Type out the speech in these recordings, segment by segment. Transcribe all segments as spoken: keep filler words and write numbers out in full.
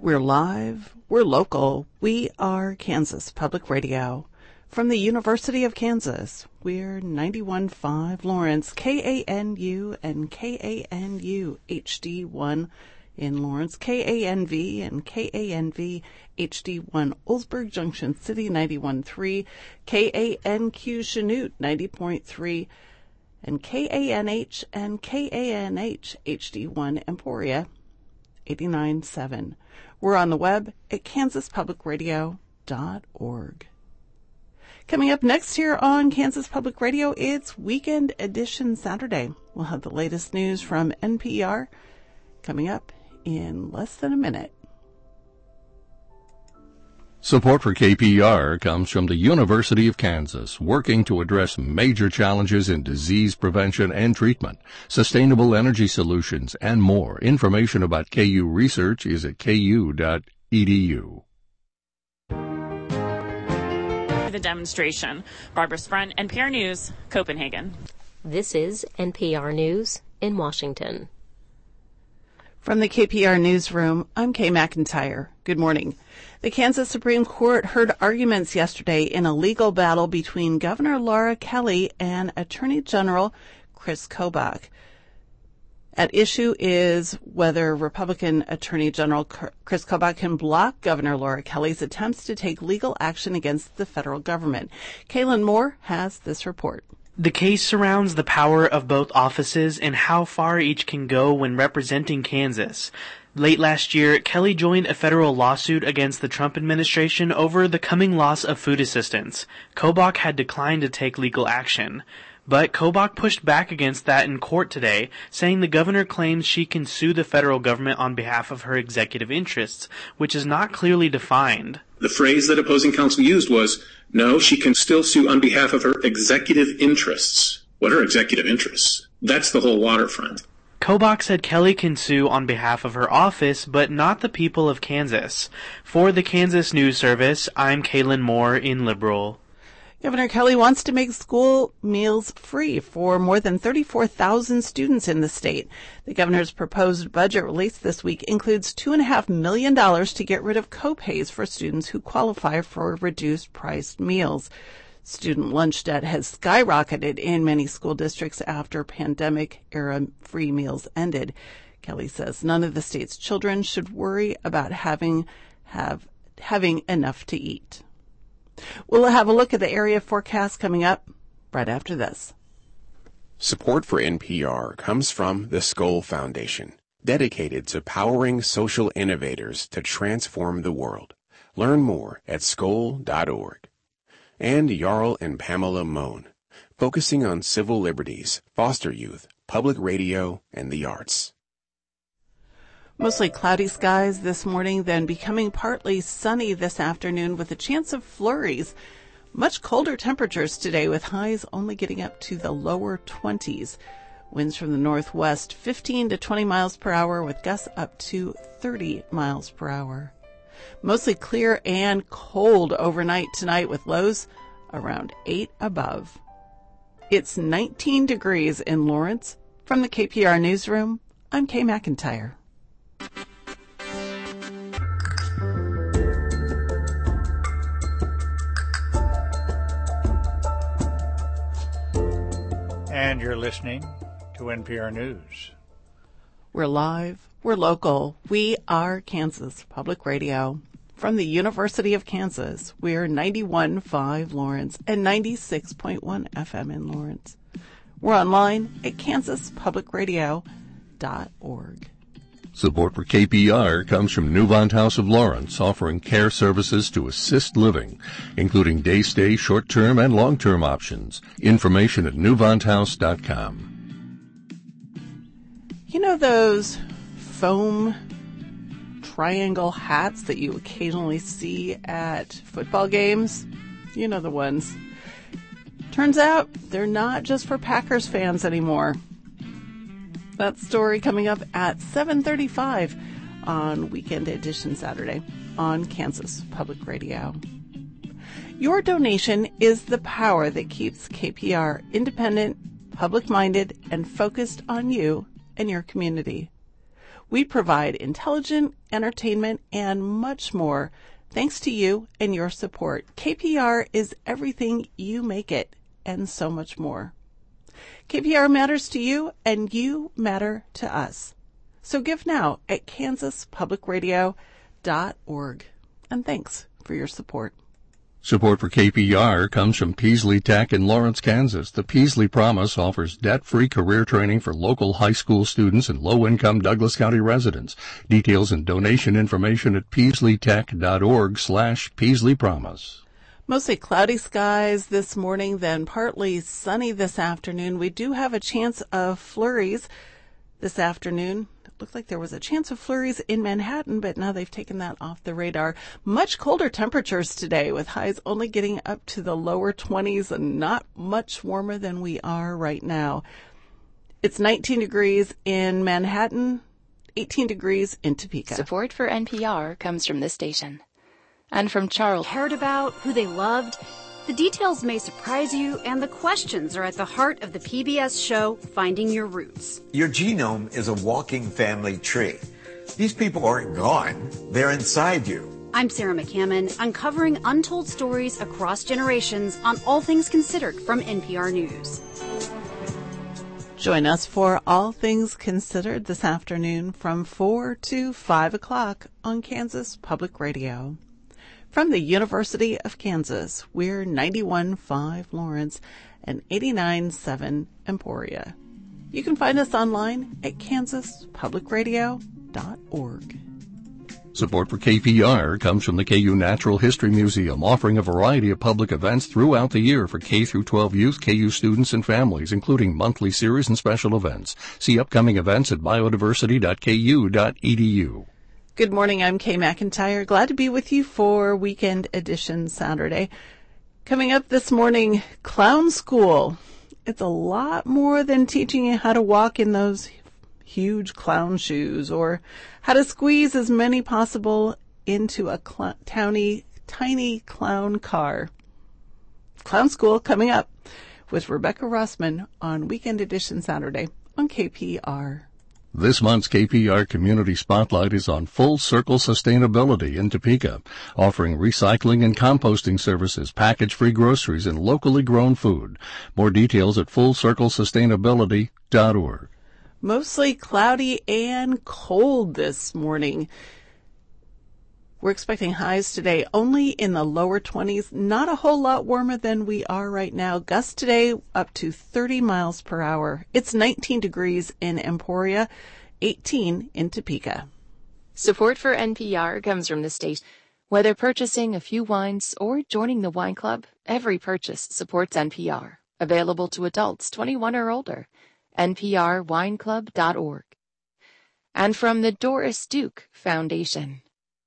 We're live, we're local, we are Kansas Public Radio. From the University of Kansas, we're ninety-one point five Lawrence, K A N U and K A N U H D one in Lawrence, K A N V and K A N V H D one Oldsburg Junction City ninety-one point three, K A N Q Chanute ninety point three, and K A N H and K A N H H D one Emporia eighty-nine point seven. We're on the web at kansas public radio dot org. Coming up next here on Kansas Public Radio, it's Weekend Edition Saturday. We'll have the latest news from N P R coming up in less than a minute. Support for K P R comes from the University of Kansas, working to address major challenges in disease prevention and treatment, sustainable energy solutions, and more. Information about K U research is at k u dot e d u. The demonstration. Barbara Sprun, N P R News, Copenhagen. This is N P R News in Washington. From the K P R Newsroom, I'm Kay McIntyre. Good morning. The Kansas Supreme Court heard arguments yesterday in a legal battle between Governor Laura Kelly and Attorney General Chris Kobach. At issue is whether Republican Attorney General Chris Kobach can block Governor Laura Kelly's attempts to take legal action against the federal government. Kaylin Moore has this report. The case surrounds the power of both offices and how far each can go when representing Kansas. Late last year, Kelly joined a federal lawsuit against the Trump administration over the coming loss of food assistance. Kobach had declined to take legal action. But Kobach pushed back against that in court today, saying the governor claims she can sue the federal government on behalf of her executive interests, which is not clearly defined. The phrase that opposing counsel used was, no, she can still sue on behalf of her executive interests. What are executive interests? That's the whole waterfront. Kobach said Kelly can sue on behalf of her office, but not the people of Kansas. For the Kansas News Service, I'm Kaylin Moore in Liberal. Governor Kelly wants to make school meals free for more than thirty-four thousand students in the state. The governor's proposed budget released this week includes two point five million dollars to get rid of co-pays for students who qualify for reduced-priced meals. Student lunch debt has skyrocketed in many school districts after pandemic-era free meals ended. Kelly says none of the state's children should worry about having have having enough to eat. We'll have a look at the area forecast coming up right after this. Support for N P R comes from the Skoll Foundation, dedicated to powering social innovators to transform the world. Learn more at skoll dot org. And Jarl and Pamela Mohn, focusing on civil liberties, foster youth, public radio, and the arts. Mostly cloudy skies this morning, then becoming partly sunny this afternoon with a chance of flurries. Much colder temperatures today with highs only getting up to the lower twenties. Winds from the northwest fifteen to twenty miles per hour with gusts up to thirty miles per hour. Mostly clear and cold overnight tonight with lows around eight above. It's nineteen degrees in Lawrence. From the K P R Newsroom, I'm Kay McIntyre. And you're listening to N P R News. We're live, we're local, we are Kansas Public Radio. From the University of Kansas, we're ninety-one point five Lawrence and ninety-six point one F M in Lawrence. We're online at kansas public radio dot org. Support for K P R comes from Newvant House of Lawrence, offering care services to assist living, including day-stay, short-term, and long-term options. Information at newvant house dot com. You know those foam triangle hats that you occasionally see at football games? You know the ones. Turns out they're not just for Packers fans anymore. That story coming up at seven thirty-five on Weekend Edition Saturday on Kansas Public Radio. Your donation is the power that keeps K P R independent, public-minded, and focused on you and your community. We provide intelligent entertainment and much more. Thanks to you and your support, K P R is everything you make it and so much more. K P R matters to you and you matter to us. So give now at kansas public radio dot org. And thanks for your support. Support for K P R comes from Peasley Tech in Lawrence, Kansas. The Peasley Promise offers debt-free career training for local high school students and low-income Douglas County residents. Details and donation information at peasleytech.org slash Peasley Promise. Mostly cloudy skies this morning, then partly sunny this afternoon. We do have a chance of flurries this afternoon. Looked like there was a chance of flurries in Manhattan, but now they've taken that off the radar. Much colder temperatures today, with highs only getting up to the lower twenties and not much warmer than we are right now. It's nineteen degrees in Manhattan, eighteen degrees in Topeka. Support for N P R comes from this station and from Charles. Cared about, who they loved. The details may surprise you, and the questions are at the heart of the P B S show, Finding Your Roots. Your genome is a walking family tree. These people aren't gone. They're inside you. I'm Sarah McCammon, uncovering untold stories across generations on All Things Considered from N P R News. Join us for All Things Considered this afternoon from four to five o'clock on Kansas Public Radio. From the University of Kansas, we're ninety-one point five Lawrence and eighty-nine point seven Emporia. You can find us online at kansas public radio dot org. Support for K P R comes from the K U Natural History Museum, offering a variety of public events throughout the year for K through twelve youth, K U students, and families, including monthly series and special events. See upcoming events at biodiversity dot k u dot e d u. Good morning, I'm Kay McIntyre. Glad to be with you for Weekend Edition Saturday. Coming up this morning, Clown School. It's a lot more than teaching you how to walk in those huge clown shoes or how to squeeze as many possible into a cl- towny, tiny clown car. Clown School coming up with Rebecca Rossman on Weekend Edition Saturday on K P R. This month's K P R Community Spotlight is on Full Circle Sustainability in Topeka, offering recycling and composting services, package-free groceries, and locally grown food. More details at full circle sustainability dot org. Mostly cloudy and cold this morning. We're expecting highs today only in the lower twenties, not a whole lot warmer than we are right now. Gusts today up to thirty miles per hour. It's nineteen degrees in Emporia, eighteen in Topeka. Support for N P R comes from the state. Whether purchasing a few wines or joining the wine club, every purchase supports N P R. Available to adults twenty-one or older. N P R wine club dot org. And from the Doris Duke Foundation.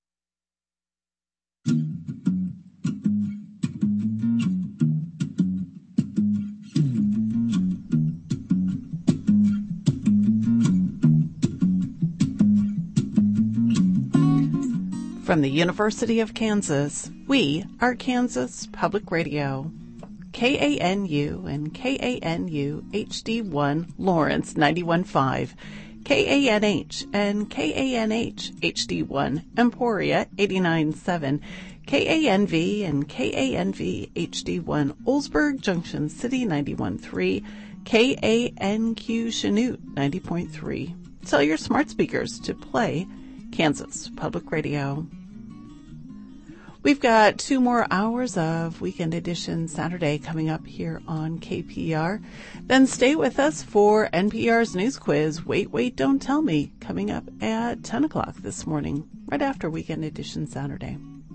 From the University of Kansas, we are Kansas Public Radio. K A N U and K A N U H D one Lawrence ninety-one point five. K A N H and K A N H H D one Emporia eighty-nine point seven, K A N V and K A N V H D one Oldsburg Junction City ninety-one point three, K A N Q Chanute ninety point three. Tell your smart speakers to play Kansas Public Radio. We've got two more hours of Weekend Edition Saturday coming up here on K P R. Then stay with us for N P R's News Quiz, Wait, Wait, Don't Tell Me, coming up at ten o'clock this morning, right after Weekend Edition Saturday.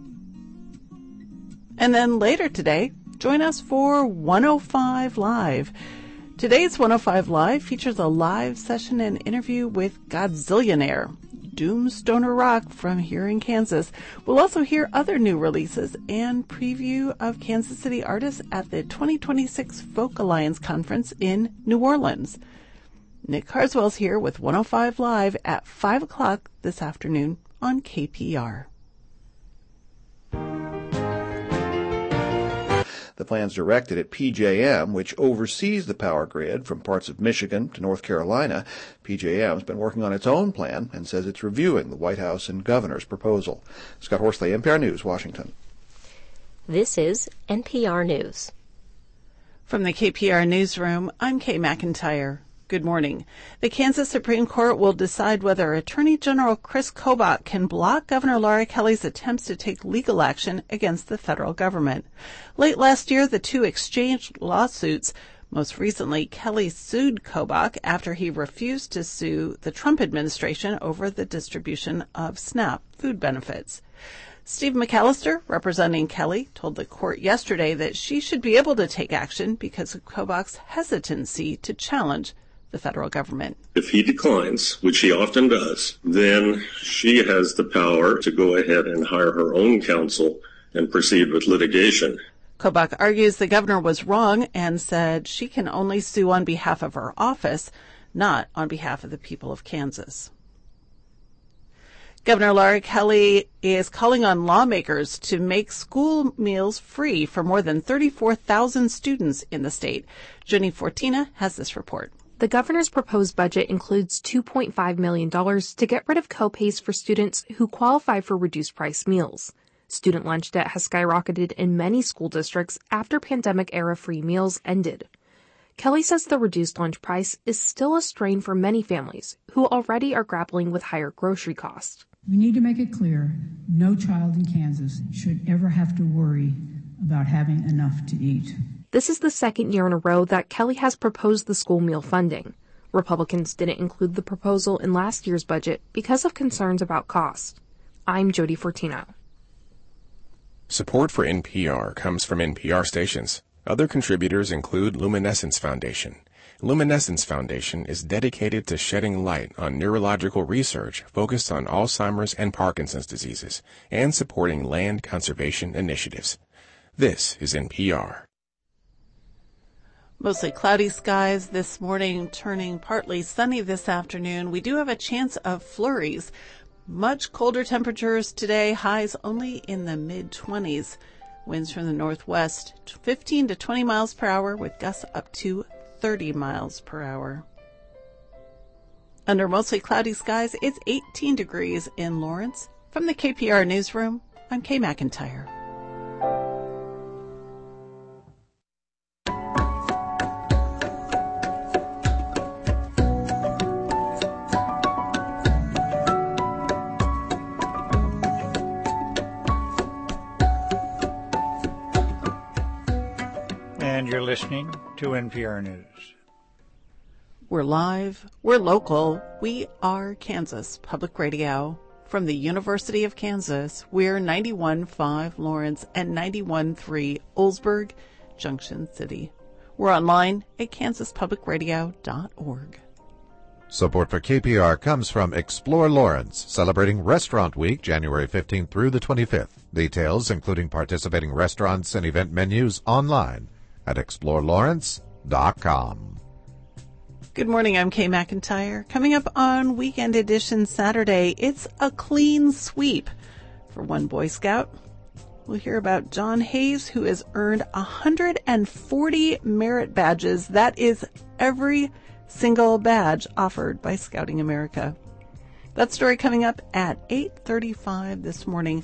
And then later today, join us for one oh five Live. Today's one oh five Live features a live session and interview with Godzillionaire, Doomstoner Rock from here in Kansas. We'll also hear other new releases and preview of Kansas City artists at the twenty twenty-six Folk Alliance Conference in New Orleans. Nick Carswell's here with one oh five Live at five o'clock this afternoon on K P R. The The plan's directed at P J M, which oversees the power grid from parts of Michigan to North Carolina. P J M has been working on its own plan and says it's reviewing the White House and governor's proposal. Scott Horsley, N P R News, Washington. This is N P R News. From the K P R Newsroom, I'm Kay McIntyre. Good morning. The Kansas Supreme Court will decide whether Attorney General Chris Kobach can block Governor Laura Kelly's attempts to take legal action against the federal government. Late last year, the two exchanged lawsuits. Most recently, Kelly sued Kobach after he refused to sue the Trump administration over the distribution of SNAP food benefits. Steve McAllister, representing Kelly, told the court yesterday that she should be able to take action because of Kobach's hesitancy to challenge the federal government. If he declines, which he often does, then she has the power to go ahead and hire her own counsel and proceed with litigation. Kobach argues the governor was wrong and said she can only sue on behalf of her office, not on behalf of the people of Kansas. Governor Laura Kelly is calling on lawmakers to make school meals free for more than thirty-four thousand students in the state. Jenny Fortina has this report. The governor's proposed budget includes two point five million dollars to get rid of co-pays for students who qualify for reduced-price meals. Student lunch debt has skyrocketed in many school districts after pandemic-era free meals ended. Kelly says the reduced lunch price is still a strain for many families who already are grappling with higher grocery costs. We need to make it clear no child in Kansas should ever have to worry about having enough to eat. This is the second year in a row that Kelly has proposed the school meal funding. Republicans didn't include the proposal in last year's budget because of concerns about cost. I'm Jody Fortino. Support for N P R comes from N P R stations. Other contributors include Luminescence Foundation. Luminescence Foundation is dedicated to shedding light on neurological research focused on Alzheimer's and Parkinson's diseases and supporting land conservation initiatives. This is N P R. Mostly cloudy skies this morning, turning partly sunny this afternoon. We do have a chance of flurries. Much colder temperatures today, highs only in the mid-twenties. Winds from the northwest, fifteen to twenty miles per hour with gusts up to thirty miles per hour. Under mostly cloudy skies, it's eighteen degrees in Lawrence. From the K P R Newsroom, I'm Kay McIntyre. And you're listening to N P R News. We're live, we're local, we are Kansas Public Radio. From the University of Kansas, we're ninety-one point five Lawrence and ninety-one point three Oldsburg, Junction City. We're online at kansas public radio dot org. Support for K P R comes from Explore Lawrence, celebrating Restaurant Week, January fifteenth through the twenty-fifth. Details, including participating restaurants and event menus, online at explore lawrence dot com. Good morning, I'm Kay McIntyre. Coming up on Weekend Edition Saturday, it's a clean sweep for one Boy Scout. We'll hear about John Hayes, who has earned one hundred forty merit badges. That is every single badge offered by Scouting America. That story coming up at eight thirty-five this morning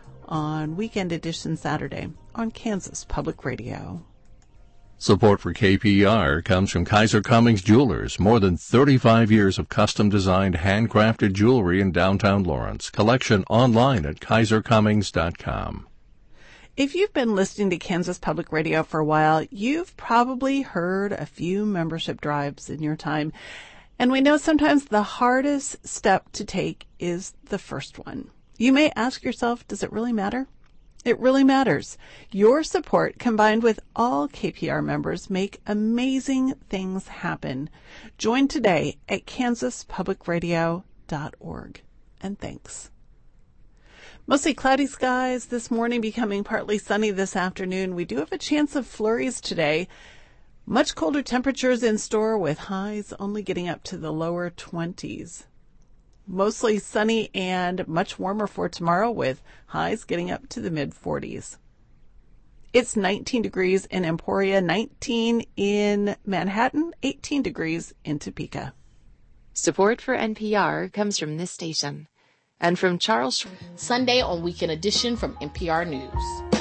on Weekend Edition Saturday on Kansas Public Radio. Support for K P R comes from Kaiser Cummings Jewelers. More than thirty-five years of custom-designed, handcrafted jewelry in downtown Lawrence. Collection online at kaiser cummings dot com. If you've been listening to Kansas Public Radio for a while, you've probably heard a few membership drives in your time. And we know sometimes the hardest step to take is the first one. You may ask yourself, does it really matter? It really matters. Your support, combined with all K P R members, make amazing things happen. Join today at kansas public radio dot org. And thanks. Mostly cloudy skies this morning, becoming partly sunny this afternoon. We do have a chance of flurries today. Much colder temperatures in store with highs only getting up to the lower twenties. Mostly sunny and much warmer for tomorrow with highs getting up to the mid-forties. It's nineteen degrees in Emporia, nineteen in Manhattan, eighteen degrees in Topeka. Support for N P R comes from this station and from Charles. Sunday on Weekend Edition from N P R News.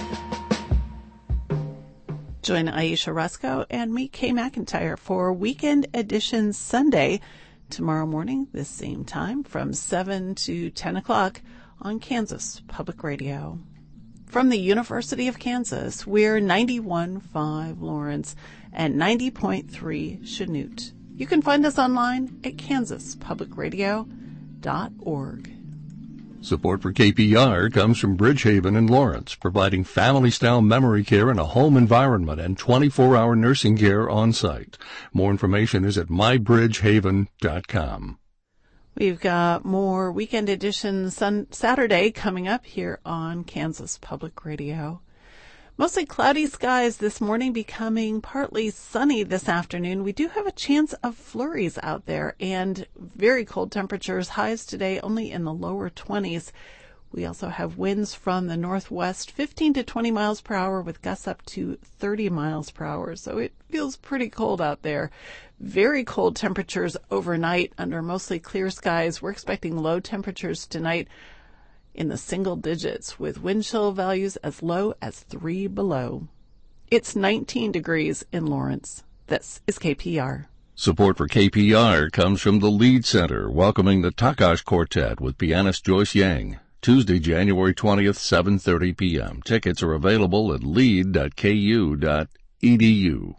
Join Aisha Rusko and me, Kay McIntyre, for Weekend Edition Sunday tomorrow morning, this same time, from seven to ten o'clock on Kansas Public Radio. From the University of Kansas, we're ninety-one point five Lawrence and ninety point three Chanute. You can find us online at kansas public radio dot org. Support for K P R comes from Bridgehaven in Lawrence, providing family-style memory care in a home environment and twenty-four hour nursing care on site. More information is at my bridgehaven dot com. We've got more Weekend Edition sun- Saturday coming up here on Kansas Public Radio. Mostly cloudy skies this morning, becoming partly sunny this afternoon. We do have a chance of flurries out there and very cold temperatures. Highs today only in the lower twenties. We also have winds from the northwest, fifteen to twenty miles per hour with gusts up to thirty miles per hour. So it feels pretty cold out there. Very cold temperatures overnight under mostly clear skies. We're expecting low temperatures tonight in the single digits with wind chill values as low as three below. It's nineteen degrees in Lawrence. This is K P R. Support for K P R comes from the Lead Center, welcoming the Takash Quartet with pianist Joyce Yang. Tuesday, January twentieth, seven thirty p.m. Tickets are available at lead dot k u dot e d u.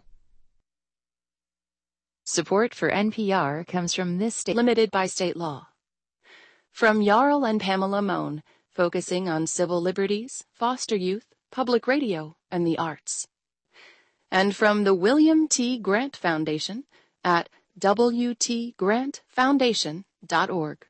Support for N P R comes from this state, limited by state law. From Jarl and Pamela Mohn, focusing on civil liberties, foster youth, public radio, and the arts. And from the William T. Grant Foundation at w t grant foundation dot org.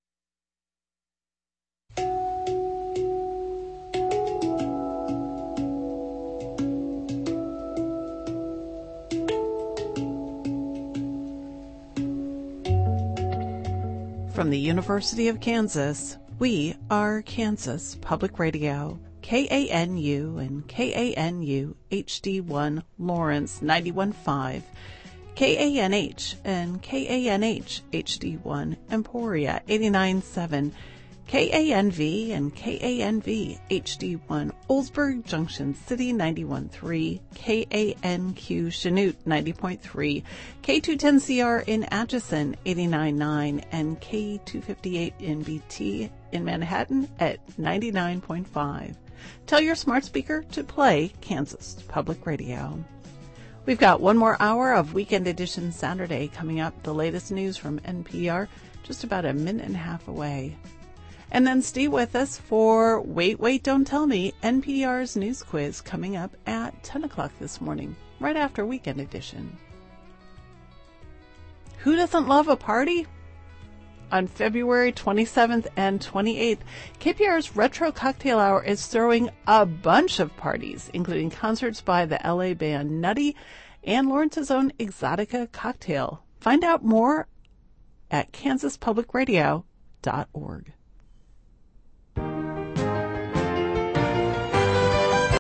From the University of Kansas, we are Kansas Public Radio, K A N U and K A N U H D one Lawrence ninety-one point five, K A N H and K A N H H D one Emporia eighty-nine point seven, K A N V and K A N V H D one Oldsburg Junction City ninety-one point three, K A N Q Chanute ninety point three, K two ten C R in Atchison eighty-nine point nine, and K two fifty-eight in B T in Manhattan at ninety-nine point five. Tell your smart speaker to play Kansas Public Radio. We've got one more hour of Weekend Edition Saturday coming up. The latest news from N P R just about a minute and a half away. And then stay with us for Wait, Wait, Don't Tell Me, N P R's news quiz coming up at ten o'clock this morning, right after Weekend Edition. Who doesn't love a party? On February twenty-seventh and twenty-eighth, K P R's Retro Cocktail Hour is throwing a bunch of parties, including concerts by the L A band Nutty and Lawrence's own Exotica Cocktail. Find out more at kansas public radio dot org.